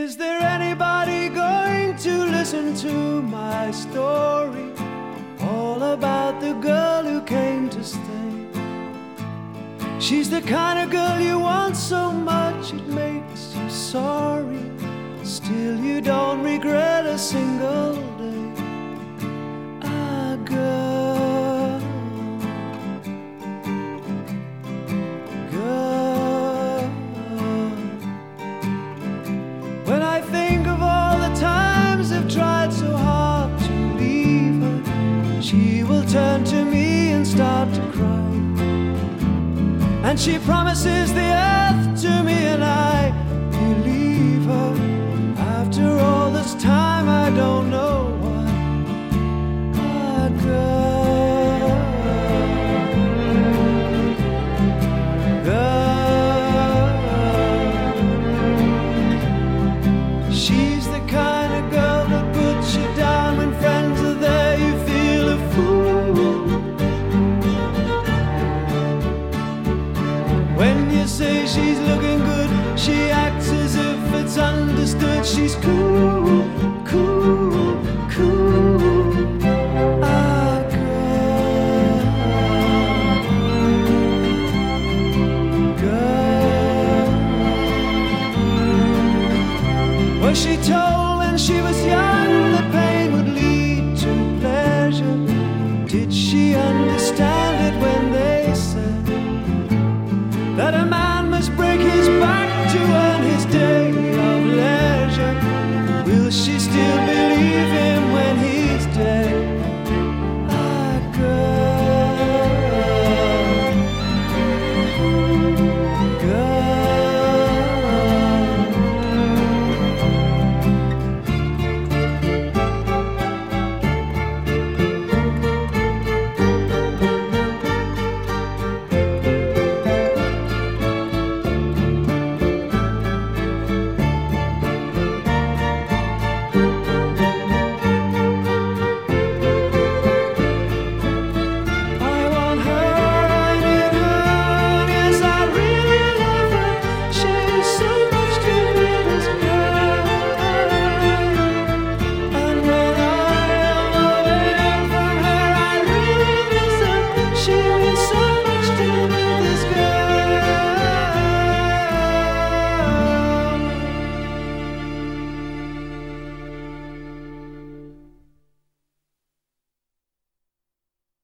Is there anybody going to listen to my story? All about the girl who came to stay. She's the kind of girl you want so much it makes you sorry. Still you don't regret a single day. A girl, girl. When I think of all the times I've tried so hard to leave her, she will turn to me and start to cry. And she promises the earth to me and I believe her. After all this time I don't know why. A girl, girl. She's the kind of girl that puts you down when friends are there. You feel a fool. When you say she's looking good, she acts as if it's understood. She's cool, cool, cool. A girl, girl. Well, she told